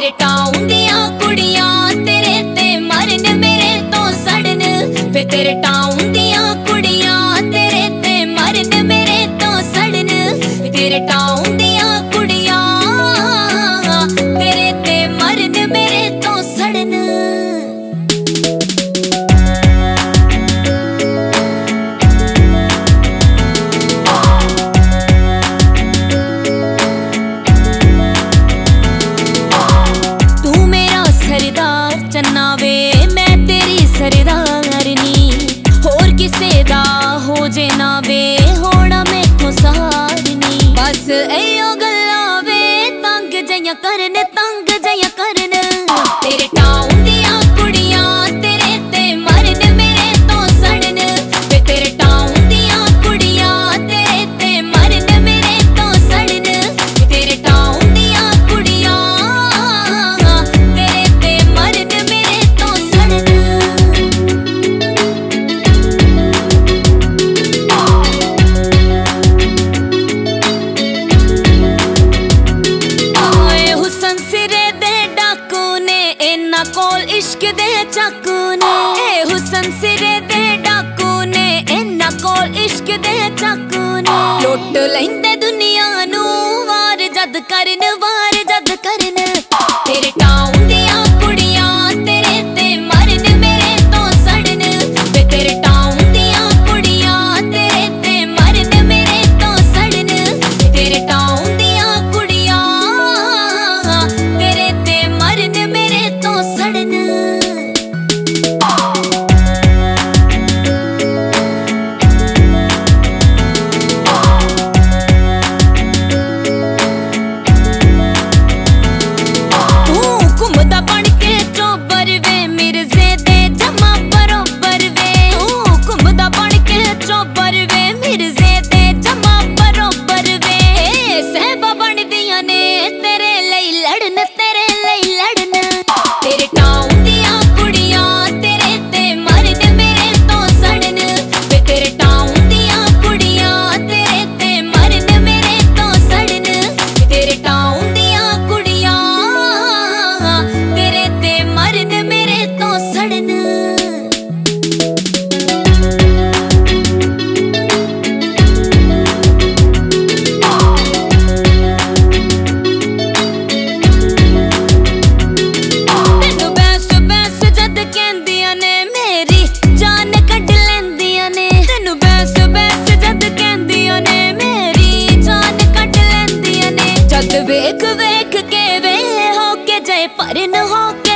तेरे टाउन दियां कुड़ियां तेरे ते मरन मेरे तो सड़न वे तेरे टाउन दियां कुड़ियां तेरे ते मरन मेरे तो सड़न तेरे टाउन दियां कुड़ियां तेरे ते मरन मेरे तो सड़न। चन्ना वे मैं तेरी सरदारनी होर किसे दा हो जे ना वे होना मैथों सहारनी बस एयो गल्लां वे तंग जइयां करन तेरे टाउन दियां कुड़ियां तेरे ते मरन मेरे तो सड़न वे तेरे टाउन दियां कुड़ियां तेरे ते मरन मेरे तो सड़न तेरे टाउन दियां कुड़ियां तेरे ते मरन मेरे तो सड़न। ओए हुसन सिरे दे डाकू ने इन्ना कोल इश्क दे चाकू ने हुसन सिरे दे डाकू ने इन्ना कोल इश्क दे चाकू ने लुट लैंदे दुनिया नू वार जद करन तेरे टाउन दियां कुड़ियां तेरे ते मरन मेरे तो सड़न वे तेरे टाउन दियां कुड़ियां तेरे ते मरन मेरे तो सड़न तेरे टाउन दियां कुड़ियां तेरे ते मरन मेरे तो सड़न। तेरे टाउन दियां कुड़ियां तेरे ते मरन मेरे तो सड़न वे तेरे टाउन दियां कुड़ियां तेरे ते मरन मेरे तो सड़न तेरे टाउन दियां कुड़ियां तेरे ते मरन मेरे तो सड़न। वेख वेख के वे हो के जय परन हो के